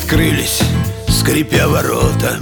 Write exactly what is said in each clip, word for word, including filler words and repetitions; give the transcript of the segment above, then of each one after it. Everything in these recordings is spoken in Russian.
открылись, скрипя ворота,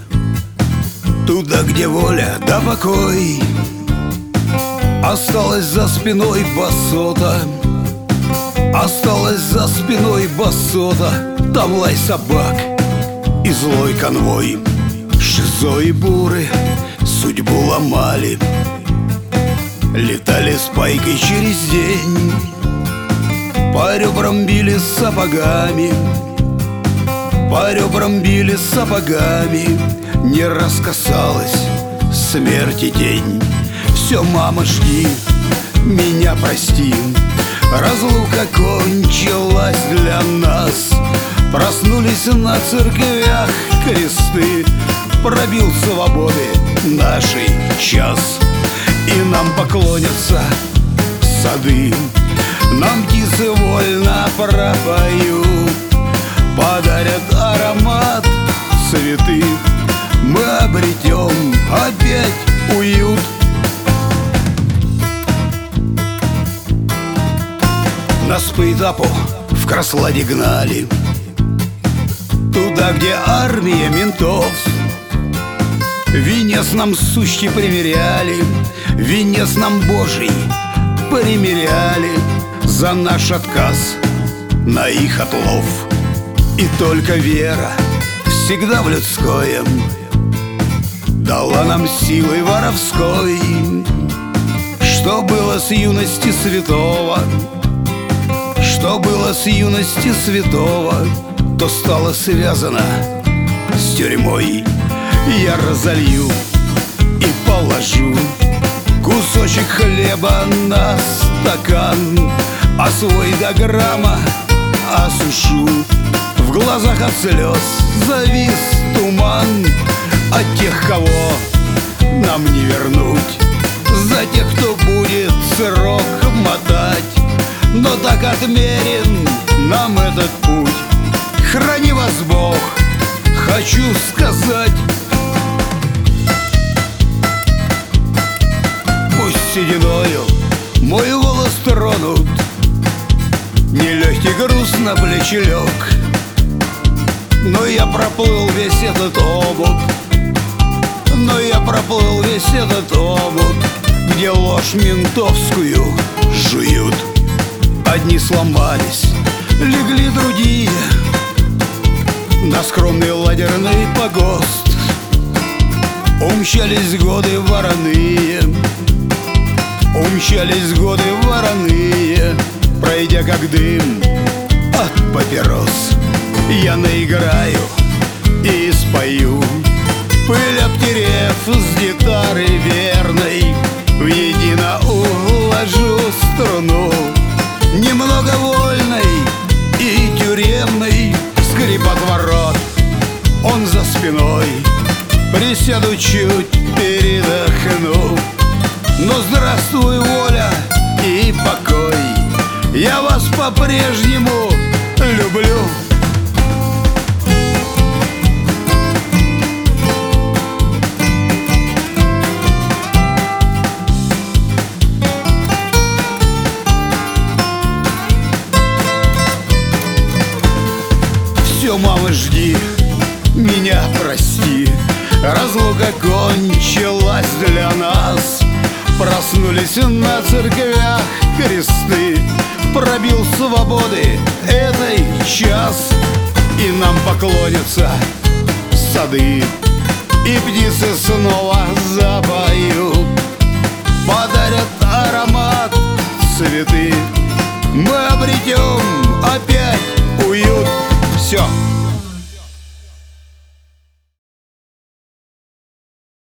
туда, где воля да покой. Осталась за спиной басота, осталась за спиной басота. Там лай собак и злой конвой. Шизо и буры судьбу ломали, летали с пайкой через день, по ребрам били сапогами, по ребрам били сапогами. Не раз касалась смерти тень. Все, мама, жди, меня прости. Разлука кончилась для нас. Проснулись на церквях кресты. Пробил свободы нашей час, и нам поклонятся сады. Нам птицы вольно пропоют, подарят аромат цветы. Мы обретем опять уют. Нас по этапу в Красладе гнали, туда, где армия ментов. Венец нам сущий примеряли, венец нам Божий примеряли за наш отказ на их отлов. И только вера всегда в людское дала нам силой воровской. Что было с юности святого, что было с юности святого, то стало связано с тюрьмой. Я разолью и положу кусочек хлеба на стакан, а свой до грамма осушу. В глазах от слез завис туман. От тех, кого нам не вернуть, за тех, кто будет срок мотать. Но так отмерен нам этот путь. Храни вас Бог, хочу сказать. Пусть сединою мой волос тронут, нелегкий груз на плечи лег, но я проплыл весь этот омут, но я проплыл весь этот омут, где ложь ментовскую жуют. Одни сломались, легли другие на скромный лагерный погост. Умчались годы вороные, умчались годы вороные, пройдя как дым от папирос. Я наиграю и спою, пыль обтерев с гитары верной, воедино уложу струну. Немного вольной и тюремной, скрип от ворот, он за спиной. Присяду чуть, передохну. Но здравствуй, воля и покой, я вас по-прежнему люблю. Все, мама, жди, меня прости. Разлука кончилась для нас. Проснулись на церквях кресты. Пробил свободы этой час, и нам поклонятся сады. И птицы снова запоют, подарят аромат цветы.